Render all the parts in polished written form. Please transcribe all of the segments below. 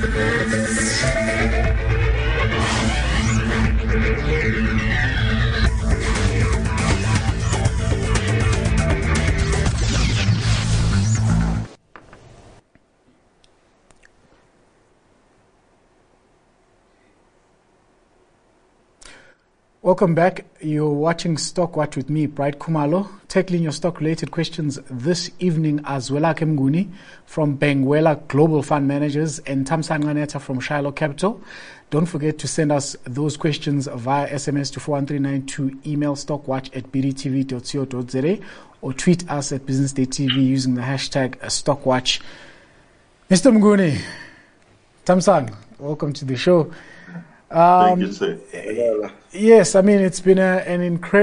Welcome back. You're watching Stock Watch with me, Bright Khumalo, tackling your stock-related questions this evening as Zwelakhe Mnguni from Benguela Global Fund Managers and Thamsanqa Nqanetha from Shiloh Capital. Don't forget to send us those questions via SMS to 41392, email stockwatch@bdtv.co.za, or tweet us at Business Day TV using the hashtag StockWatch. Mr. Mnguni, Thamsanqa, welcome to the show. Thank you, sir. Yes, I mean, it's been an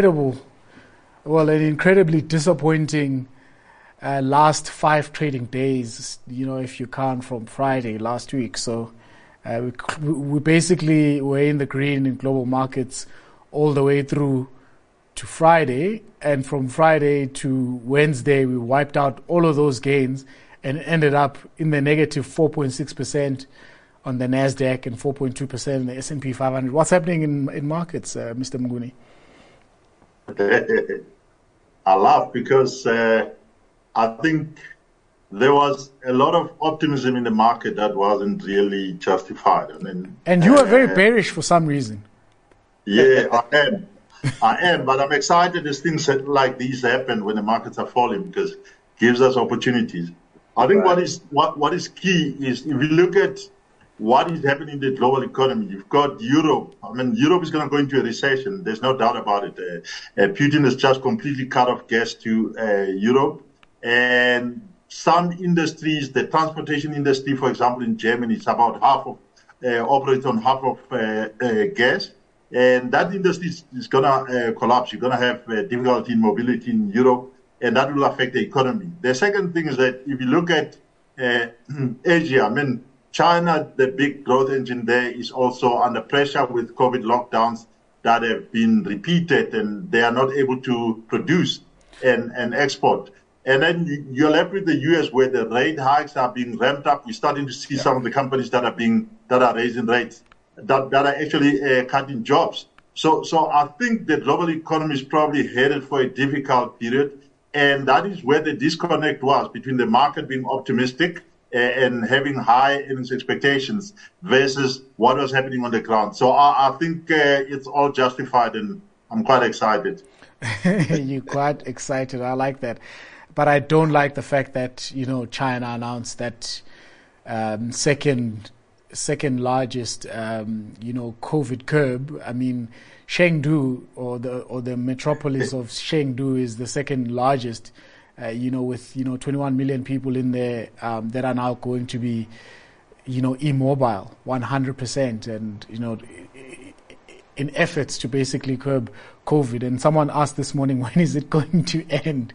incredibly disappointing last 5 trading days, if you count from Friday last week. So we basically were in the green in global markets all the way through to Friday. And from Friday to Wednesday, we wiped out all of those gains and ended up in the negative 4.6% on the Nasdaq and 4.2% in the S&P 500. What's happening in markets, Mr. Mnguni? I laugh because I think there was a lot of optimism in the market that wasn't really justified. And you are very bearish for some reason. Yeah, I am, but I'm excited as things like these happen when the markets are falling, because it gives us opportunities. I think what is key is, if you look at what is happening in the global economy, you've got Europe. I mean, Europe is going to go into a recession. There's no doubt about it. Putin has just completely cut off gas to Europe. And some industries, the transportation industry, for example, in Germany, is about half of, operates on half of gas. And that industry is going to collapse. You're going to have difficulty in mobility in Europe, and that will affect the economy. The second thing is that if you look at Asia, I mean, China, the big growth engine there, is also under pressure with COVID lockdowns that have been repeated, and they are not able to produce and export. And then you're left with the US, where the rate hikes are being ramped up. We're starting to see some of the companies that are raising rates, that are actually cutting jobs. So I think the global economy is probably headed for a difficult period, and that is where the disconnect was between the market being optimistic and having high earnings expectations versus what was happening on the ground. So I think it's all justified, and I'm quite excited. You're quite excited. I like that. But I don't like the fact that, China announced that second largest, COVID curve. I mean, Chengdu, or the metropolis of Chengdu, is the second largest, with 21 million people in there that are now going to be, immobile 100%, and in efforts to basically curb COVID. And someone asked this morning, when is it going to end?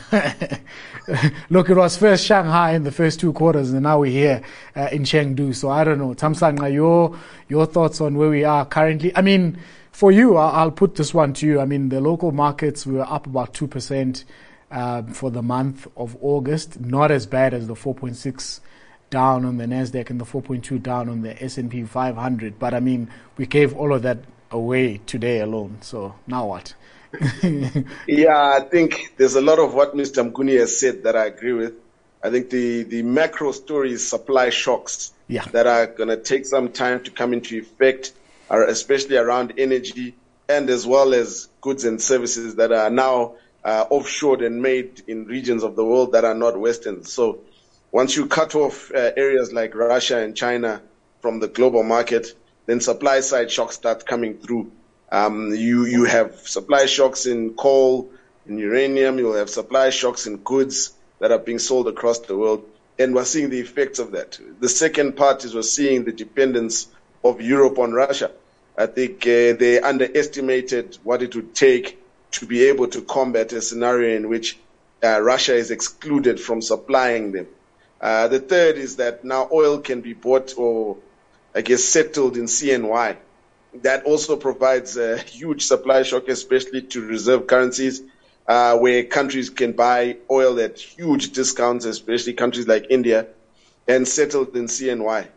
Look, it was first Shanghai in the first 2 quarters, and now we're here in Chengdu. So I don't know. Thamsanqa, your thoughts on where we are currently? I mean, for you, I'll put this one to you. I mean, the local markets, we were up about 2% for the month of August. Not as bad as the 4.6 down on the Nasdaq and the 4.2 down on the S&P 500. But I mean, we gave all of that away today alone. So now what? Yeah, I think there's a lot of what Mr. Mnguni has said that I agree with. I think the macro story is supply shocks that are going to take some time to come into effect, especially around energy, and as well as goods and services that are now offshored and made in regions of the world that are not Western. So once you cut off areas like Russia and China from the global market, then supply side shocks start coming through. You have supply shocks in coal, in uranium. You'll have supply shocks in goods that are being sold across the world. And we're seeing the effects of that. The second part is we're seeing the dependence of Europe on Russia. I think they underestimated what it would take to be able to combat a scenario in which Russia is excluded from supplying them. The third is that now oil can be bought or, settled in CNY. That also provides a huge supply shock, especially to reserve currencies, where countries can buy oil at huge discounts, especially countries like India, and settled in CNY.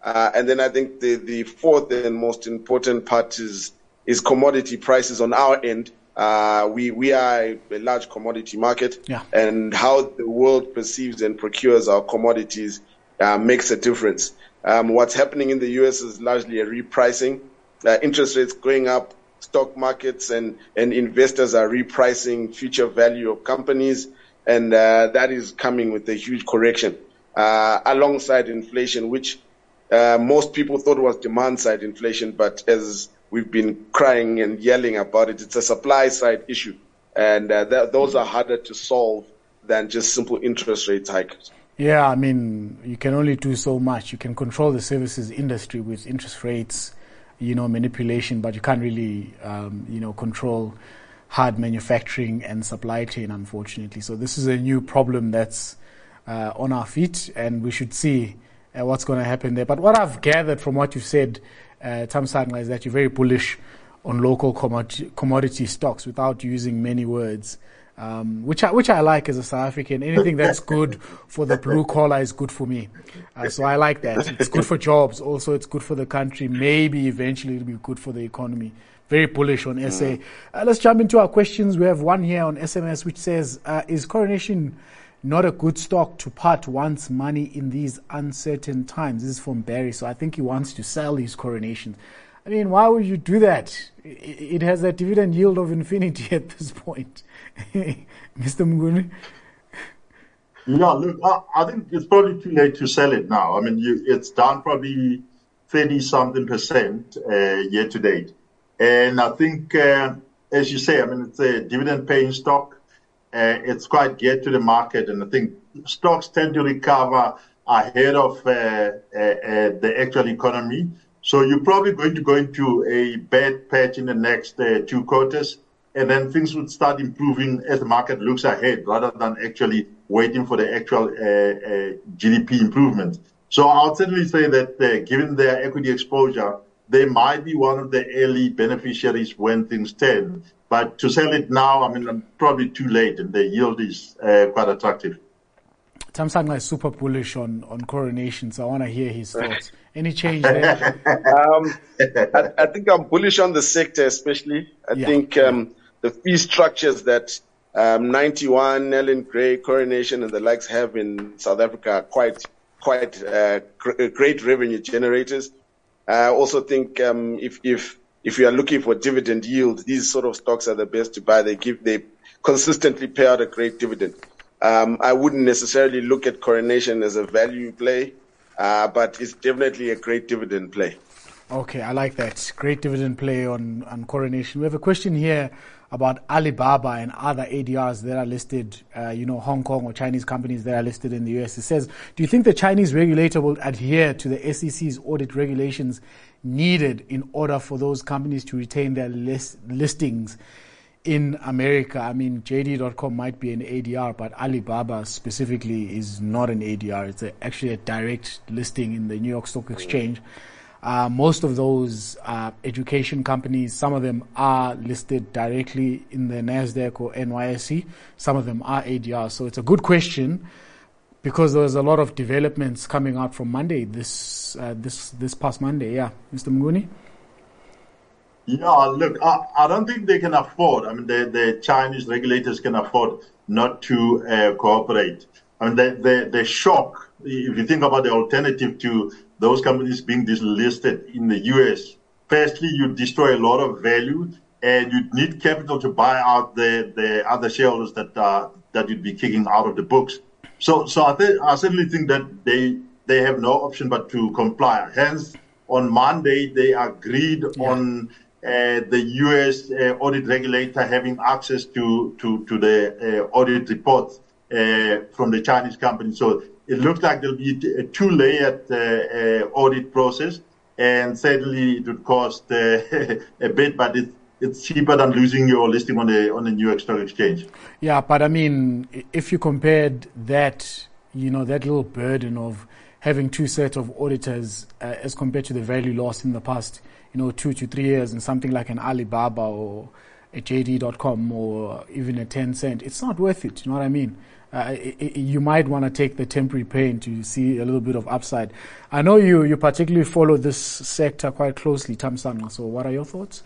And then I think the fourth and most important part is commodity prices on our end. We are a large commodity market, and how the world perceives and procures our commodities makes a difference. What's happening in the U.S. is largely a repricing. Interest rates going up, stock markets and investors are repricing future value of companies, and that is coming with a huge correction alongside inflation, which most people thought was demand-side inflation, but as we've been crying and yelling about it, it's a supply-side issue, and those are harder to solve than just simple interest rate hikes. Yeah, I mean, you can only do so much. You can control the services industry with interest rates, manipulation, but you can't really, control hard manufacturing and supply chain, unfortunately. So this is a new problem that's on our feet, and we should see what's going to happen there. But what I've gathered from what you've said, Thamsanqa, is that you're very bullish on local commodity stocks without using many words. Which I like as a South African. Anything that's good for the blue collar is good for me. So I like that. It's good for jobs. Also, it's good for the country. Maybe eventually it'll be good for the economy. Very bullish on SA. Let's jump into our questions. We have one here on SMS which says, is Coronation not a good stock to part one's money in these uncertain times? This is from Barry. So I think he wants to sell his Coronation. I mean, why would you do that? It has a dividend yield of infinity at this point. Mr. Mnguni? Yeah, look, I think it's probably too late to sell it now. I mean, it's down probably 30-something% year to date. And I think, as you say, I mean, it's a dividend-paying stock. It's quite geared to the market, and I think stocks tend to recover ahead of the actual economy. So you're probably going to go into a bad patch in the next 2 quarters, and then things would start improving as the market looks ahead rather than actually waiting for the actual GDP improvement. So I would certainly say that given their equity exposure, they might be one of the early beneficiaries when things turn. But to sell it now, I mean, I'm probably too late, and the yield is quite attractive. Thamsanqa is super bullish on Coronation, so I want to hear his thoughts. Any change there? I think I'm bullish on the sector, especially. I think the fee structures that 91, Ellen Gray, Coronation, and the likes have in South Africa are quite great revenue generators. I also think if you are looking for dividend yield, these sort of stocks are the best to buy. They consistently pay out a great dividend. I wouldn't necessarily look at Coronation as a value play, but it's definitely a great dividend play. Okay, I like that. Great dividend play on Coronation. We have a question here about Alibaba and other ADRs that are listed, Hong Kong or Chinese companies that are listed in the US. It says, do you think the Chinese regulator will adhere to the SEC's audit regulations needed in order for those companies to retain their listings in America? I mean, JD.com might be an ADR, but Alibaba specifically is not an ADR. It's actually a direct listing in the New York Stock Exchange. Most of those education companies, some of them are listed directly in the NASDAQ or NYSE. Some of them are ADR. So it's a good question because there's a lot of developments coming out from Monday, this past Monday. Yeah, Mr. Mnguni? Yeah, look, I don't think they can afford, I mean, the Chinese regulators can afford not to cooperate. I mean, the shock, if you think about the alternative to those companies being listed in the U.S., firstly, you destroy a lot of value, and you need capital to buy out the other shareholders that you'd be kicking out of the books. So I certainly think that they have no option but to comply. Hence, on Monday, they agreed on the U.S. audit regulator having access to the audit reports from the Chinese company. So it looks like there'll be a 2-layered audit process, and certainly it would cost a bit, but it's cheaper than losing your listing on the New York Stock Exchange. Yeah, but I mean, if you compared that, that little burden of having 2 sets of auditors as compared to the value lost in the past, 2 to 3 years in something like an Alibaba or a JD.com or even a Tencent, it's not worth it. You know what I mean? you might want to take the temporary pain to see a little bit of upside. I know you particularly follow this sector quite closely, Thamsanqa. So what are your thoughts?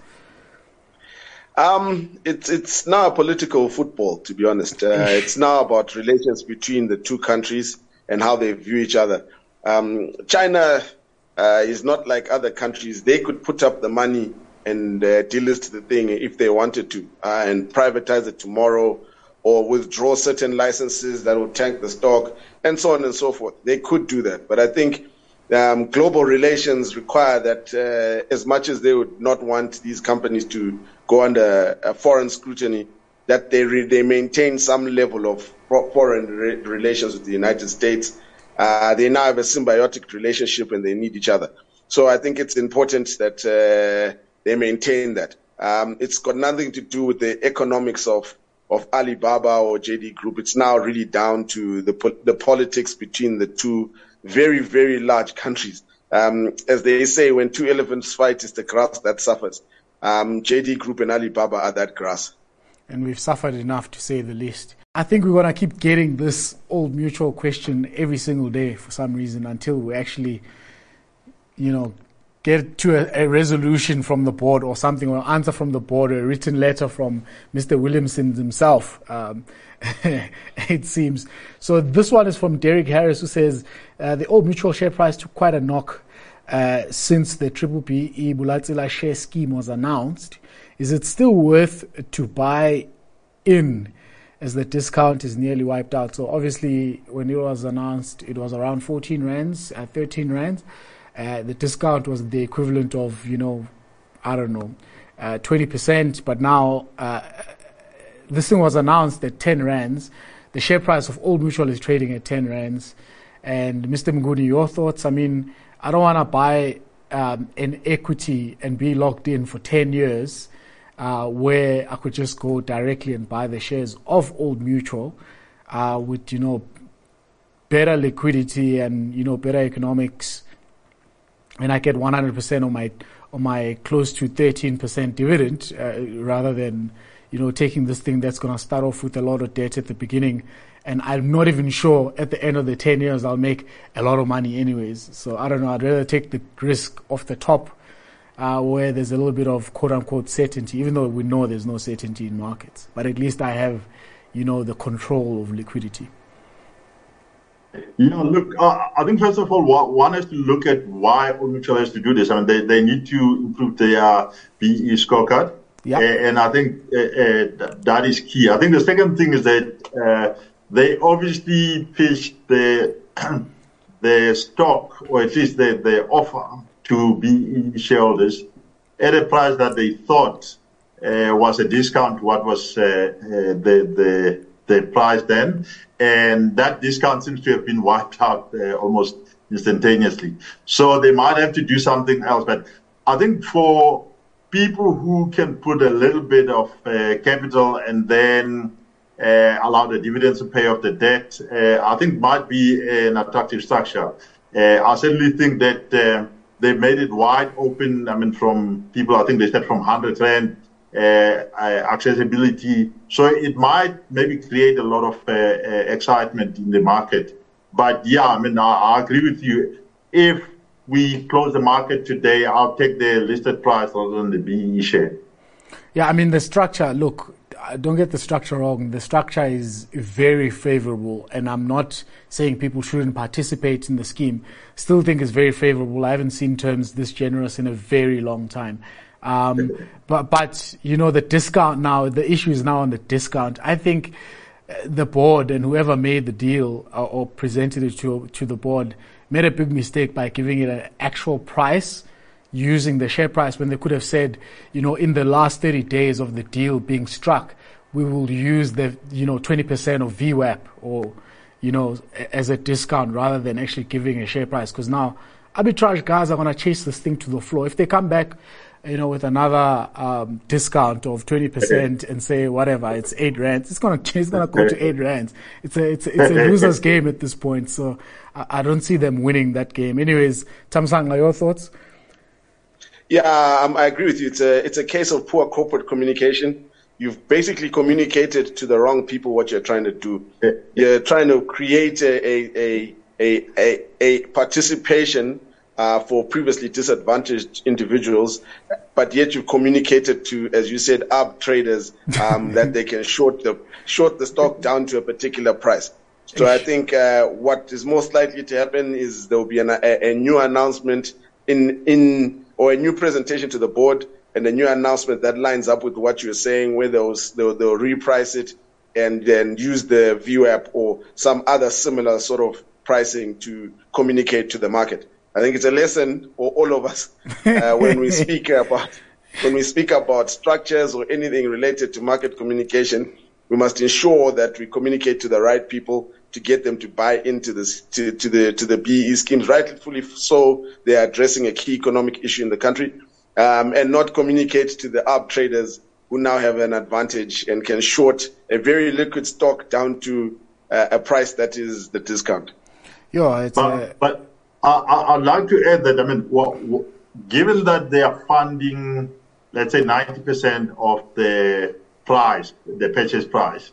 It's now a political football, to be honest. It's now about relations between the two countries and how they view each other. China is not like other countries. They could put up the money and delist the thing if they wanted to, and privatize it tomorrow, or withdraw certain licenses that will tank the stock, and so on and so forth. They could do that. But I think global relations require that as much as they would not want these companies to go under foreign scrutiny, that they maintain some level of foreign relations with the United States. They now have a symbiotic relationship and they need each other. So I think it's important that they maintain that. It's got nothing to do with the economics of Alibaba or JD Group. It's now really down to the politics between the two very, very large countries. As they say, when two elephants fight, it's the grass that suffers. JD Group and Alibaba are that grass. And we've suffered enough, to say the least. I think we're going to keep getting this Old Mutual question every single day for some reason until we actually, get to a resolution from the board or something, or answer from the board, or a written letter from Mr. Williamson himself, it seems. So this one is from Derek Harris, who says, the Old Mutual share price took quite a knock since the BBBE Bulatsila share scheme was announced. Is it still worth to buy in as the discount is nearly wiped out? So obviously, when it was announced, it was around 14 rands, 13 rands. The discount was the equivalent of, 20%. But now, this thing was announced at 10 rands. The share price of Old Mutual is trading at 10 rands. And Mr. Mnguni, your thoughts? I mean, I don't want to buy an equity and be locked in for 10 years where I could just go directly and buy the shares of Old Mutual with, better liquidity and, better economics. And I get 100% on my close to 13% dividend, rather than, taking this thing that's going to start off with a lot of debt at the beginning. And I'm not even sure at the end of the 10 years I'll make a lot of money anyways. So I don't know. I'd rather take the risk off the top, where there's a little bit of quote unquote certainty, even though we know there's no certainty in markets. But at least I have, the control of liquidity. Look, I think first of all, one has to look at why Old Mutual has to do this. I mean, they need to improve their BE scorecard. Yep. And I think that is key. I think the second thing is that they obviously pitched the stock, or at least the offer to BE shareholders at a price that they thought was a discount to what was the price then. And that discount seems to have been wiped out almost instantaneously. So they might have to do something else. But I think for people who can put a little bit of capital and then allow the dividends to pay off the debt, I think might be an attractive structure. I certainly think that they made it wide open. I mean, from people, I think they said from 100 Rand, accessibility. So it might maybe create a lot of excitement in the market. But yeah, I mean, I agree with you. If we close the market today, I'll take the listed price rather than the BE share. Yeah, I mean, the structure, look, don't get the structure wrong. The structure is very favorable, and I'm not saying people shouldn't participate in the scheme. Still think it's very favorable. I haven't seen terms this generous in a very long time. But the discount now, the issue is now on the discount. I think the board and whoever made the deal or presented it to the board made a big mistake by giving it an actual price, using the share price, when they could have said, in the last 30 days of the deal being struck, we will use the, 20% of VWAP or, as a discount, rather than actually giving a share price. Because now arbitrage guys are going to chase this thing to the floor. If they come back, with another discount of 20% and say whatever, it's 8 rands, it's gonna go to 8 rands. It's a loser's game at this point. So I don't see them winning that game. Anyways, Thamsanqa, your thoughts? Yeah, I agree with you. It's a case of poor corporate communication. you've basically communicated to the wrong people what you're trying to do. You're trying to create a participation for previously disadvantaged individuals, but yet you communicated to, as you said, arb traders that they can short the stock down to a particular price. So I think what is most likely to happen is there will be a new announcement or a new presentation to the board and a new announcement that lines up with what you're saying, where they'll reprice it and then use the VWAP or some other similar sort of pricing to communicate to the market. I think it's a lesson for all of us when we speak about structures or anything related to market communication. We must ensure that we communicate to the right people to get them to buy into this to the BEE schemes. Rightfully so, they are addressing a key economic issue in the country, and not communicate to the arb traders who now have an advantage and can short a very liquid stock down to a price that is the discount. Yeah, but I'd like to add that, I mean, given that they are funding, let's say, 90% of the price, the purchase price,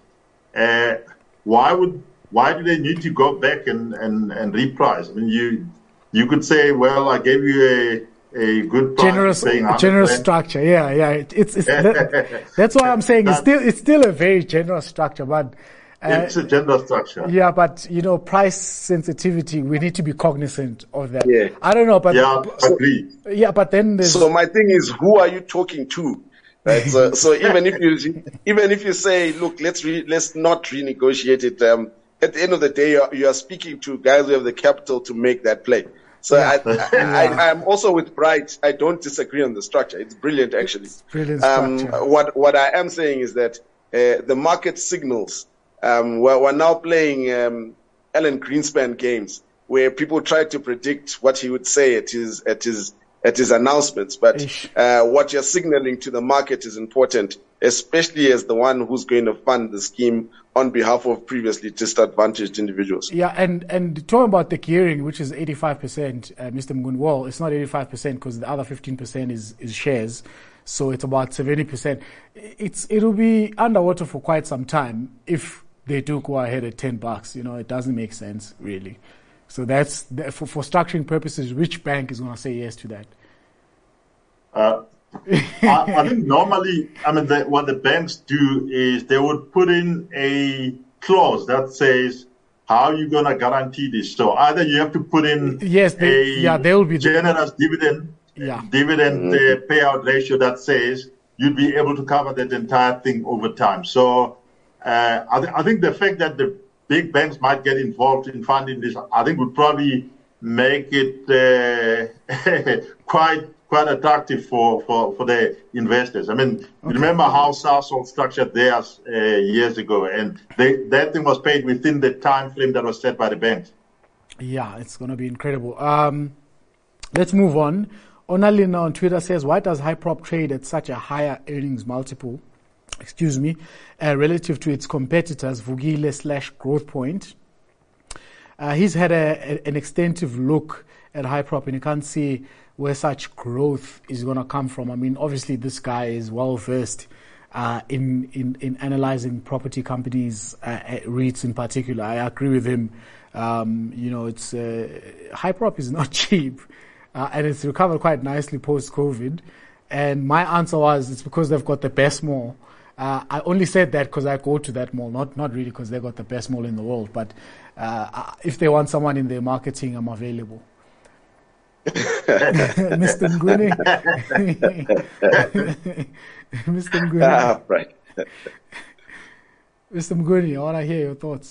why do they need to go back and reprice? I mean, you could say, well, I gave you a good price, generous structure. Yeah. That's why I'm saying it's still a very generous structure, but. It's a general structure. Yeah, but price sensitivity, we need to be cognizant of that. Yeah. I don't know, but agree. Yeah, but then there's... So my thing is, who are you talking to? Right? So even if you say, look, let's not renegotiate it. At the end of the day, you are speaking to guys who have the capital to make that play. So I'm also with Bright. I don't disagree on the structure. It's brilliant, actually. It's brilliant structure. What I am saying is that the market signals. We're now playing Alan Greenspan games where people try to predict what he would say at his announcements. But what you're signaling to the market is important, especially as the one who's going to fund the scheme on behalf of previously disadvantaged individuals. Yeah, and talking about the gearing, which is 85%, Mr. Mnguni, well, it's not 85% because the other 15% is shares. So it's about 70%. It'll be underwater for quite some time if they do go ahead at $10. It doesn't make sense, really. So that's for structuring purposes. Which bank is going to say yes to that? I think normally, what the banks do is they would put in a clause that says how are you going to guarantee this. So either you have to put in they will be generous dividend payout ratio that says you'd be able to cover that entire thing over time. So I think the fact that the big banks might get involved in funding this, I think would probably make it quite attractive for the investors. I mean, remember how Sasol structured theirs years ago, and that thing was paid within the time frame that was set by the banks. Yeah, it's going to be incredible. Let's move on. Onalina on Twitter says, why does Hyprop trade at such a higher earnings multiple? Relative to its competitors, Vukile/Growthpoint. He's had an extensive look at Hyprop, and you can't see where such growth is going to come from. I mean, obviously, this guy is well versed in analyzing property companies, REITs in particular. I agree with him. It's Hyprop is not cheap, and it's recovered quite nicely post-COVID. And my answer was, it's because they've got the best mall. I only said that because I go to that mall, not really because they got the best mall in the world. But if they want someone in their marketing, I'm available. Mr. Mnguni. Mr. Mnguni. Right. Mr. Mnguni, I want to hear your thoughts.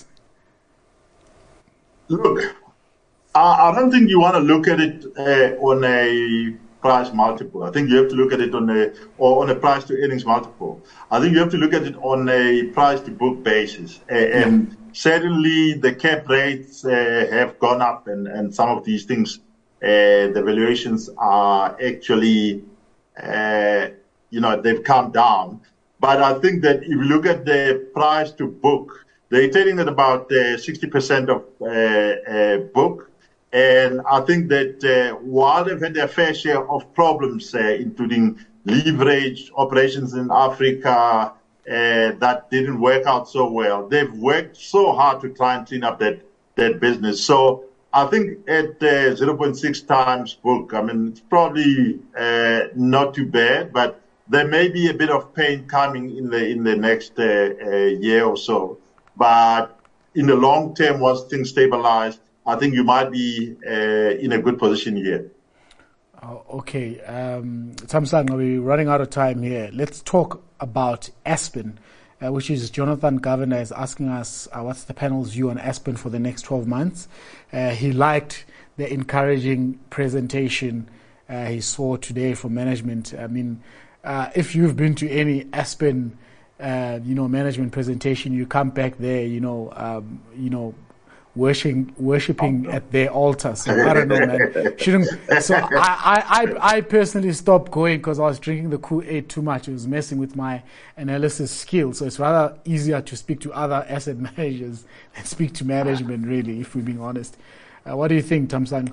Look, I don't think you want to look at it on a price multiple. I think you have to look at it on a price to earnings multiple. I think you have to look at it on a price to book basis. And certainly the cap rates have gone up, and some of these things, the valuations are actually, they've come down. But I think that if you look at the price to book, they're trading at about 60% of book. And I think that while they've had their fair share of problems, including leverage operations in Africa, that didn't work out so well. They've worked so hard to try and clean up that business. So I think at 0.6 times book, I mean, it's probably not too bad, but there may be a bit of pain coming in the next year or so. But in the long term, once things stabilize, I think you might be in a good position here. Okay. Thamsanqa, we're running out of time here. Let's talk about Aspen, which is Jonathan Governor is asking us what's the panel's view on Aspen for the next 12 months. He liked the encouraging presentation he saw today from management. I mean, if you've been to any Aspen, management presentation, you come back there, worshipping at their altar. So I don't know, man. So I personally stopped going because I was drinking the Kool-Aid too much. It was messing with my analysis skills. So it's rather easier to speak to other asset managers than speak to management, really, if we're being honest. What do you think, Thamsanqa?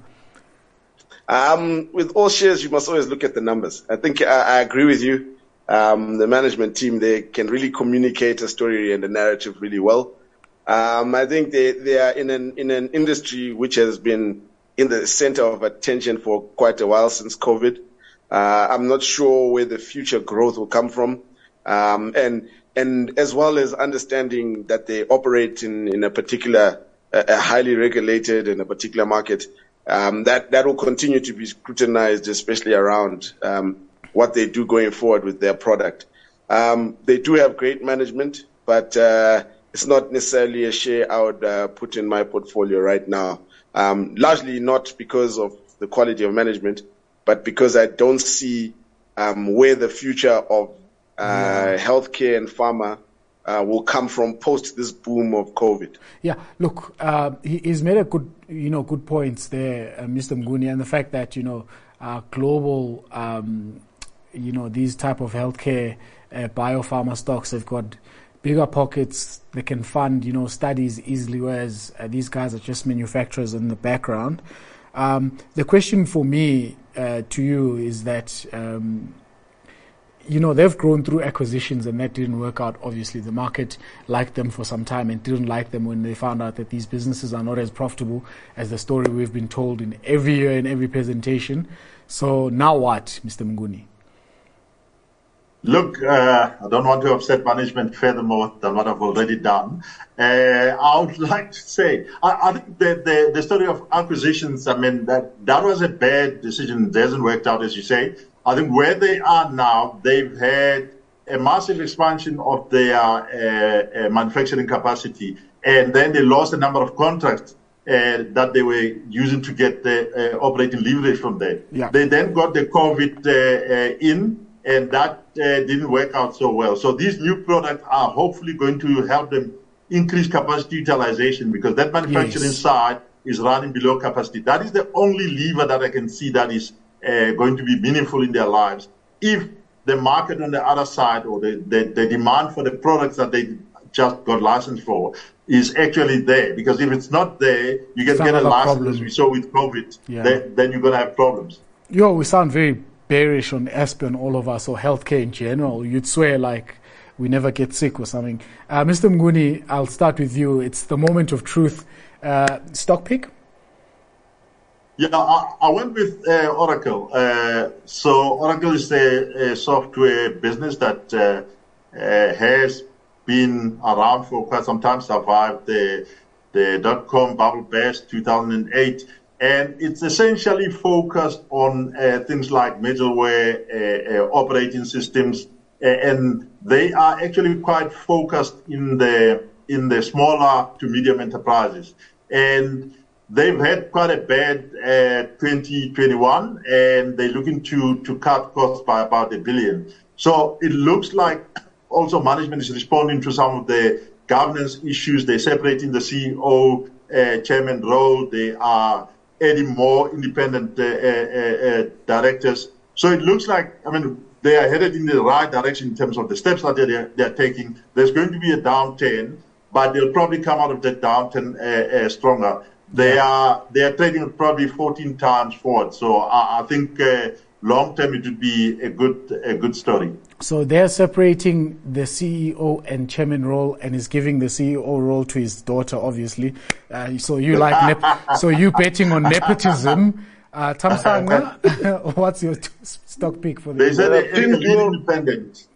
With all shares, you must always look at the numbers. I think I agree with you. The management team, they can really communicate a story and a narrative really well. I think they are in an industry which has been in the center of attention for quite a while since COVID. I'm not sure where the future growth will come from. And as well as understanding that they operate in a particular, a highly regulated in a particular market, that will continue to be scrutinized, especially around, what they do going forward with their product. They do have great management, but, it's not necessarily a share I would put in my portfolio right now. Largely not because of the quality of management, but because I don't see where the future of healthcare and pharma will come from post this boom of COVID. Yeah, look, he's made a good points there, Mr. Mnguni, and the fact that global, these type of healthcare biopharma stocks have got bigger pockets. They can fund, studies easily, whereas these guys are just manufacturers in the background. The question for me to you is that, they've grown through acquisitions and that didn't work out. Obviously, the market liked them for some time and didn't like them when they found out that these businesses are not as profitable as the story we've been told in every year in every presentation. So now what, Mr. Mnguni? Look, I don't want to upset management furthermore than what I've already done. I would like to say, I think the story of acquisitions, I mean, that was a bad decision. It hasn't worked out, as you say. I think where they are now, they've had a massive expansion of their manufacturing capacity, and then they lost a number of contracts that they were using to get the operating leverage from there. Yeah. They then got the COVID in, and that didn't work out so well. So these new products are hopefully going to help them increase capacity utilization, because that manufacturing side is running below capacity. That is the only lever that I can see that is going to be meaningful in their lives. If the market on the other side, or the demand for the products that they just got licensed for, is actually there. Because if it's not there, you can get a license, as we saw with COVID, then you're going to have problems. We sound very bearish on Aspen, all of us, or healthcare in general. You'd swear like we never get sick or something. Mr. Mnguni, I'll start with you. It's the moment of truth. Stock pick? Yeah, I went with Oracle. So Oracle is a software business that has been around for quite some time, survived the dot-com bubble burst 2008. And it's essentially focused on things like middleware, operating systems, and they are actually quite focused in the smaller to medium enterprises. And they've had quite a bad 2021, and they're looking to cut costs by about $1 billion. So it looks like also management is responding to some of the governance issues. They're separating the CEO chairman role. They are adding more independent directors. So it looks like, they are headed in the right direction in terms of the steps that they're taking. There's going to be a downturn, but they'll probably come out of that downturn stronger. They are trading probably 14 times forward. So I think long term it would be a good story. So they're separating the CEO and chairman role, and is giving the CEO role to his daughter, obviously. So you so you betting on nepotism. Thamsanqa, what's your stock pick for the? They said they're independent.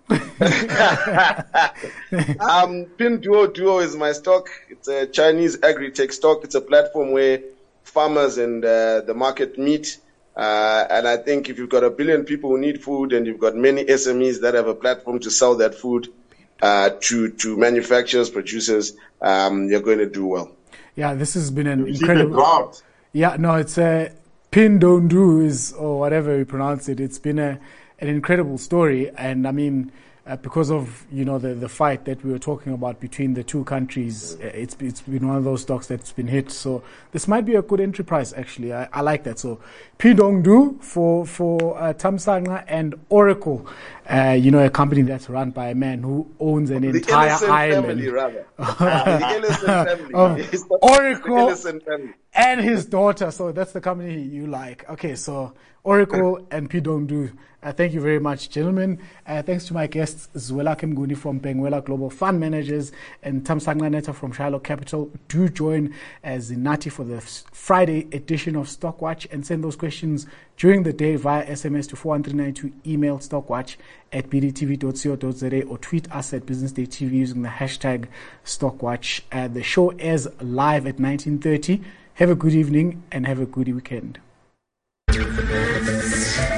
Pinduoduo is my stock. It's a Chinese agri-tech stock. It's a platform where farmers and the market meet. And I think if you've got 1 billion people who need food, and you've got many SMEs that have a platform to sell that food to manufacturers, producers, you're going to do well. Yeah, this has been an incredible. Yeah, no, it's a Pinduoduo or whatever you pronounce it. It's been an incredible story, and I mean, because of the fight that we were talking about between the two countries, it's been one of those stocks that's been hit. So this might be a good entry price, actually. I like that. So Pinduoduo for Thamsanqa, and Oracle, a company that's run by a man who owns an entire island. Family, rather. The Ellison family. Oracle and his daughter. So that's the company you like. Okay, so Oracle and Pinduoduo. Thank you very much, gentlemen. Thanks to my guests, Zwelakhe Mnguni from Benguela Global Fund Managers and Thamsanqa Neta from Shiloh Capital. Do join Zinati for the Friday edition of Stockwatch, and send those questions during the day via SMS to 41392, email stockwatch@bdtv.co.za, or tweet us at Business Day TV using the hashtag Stockwatch. The show airs live at 19:30. Have a good evening and have a good weekend.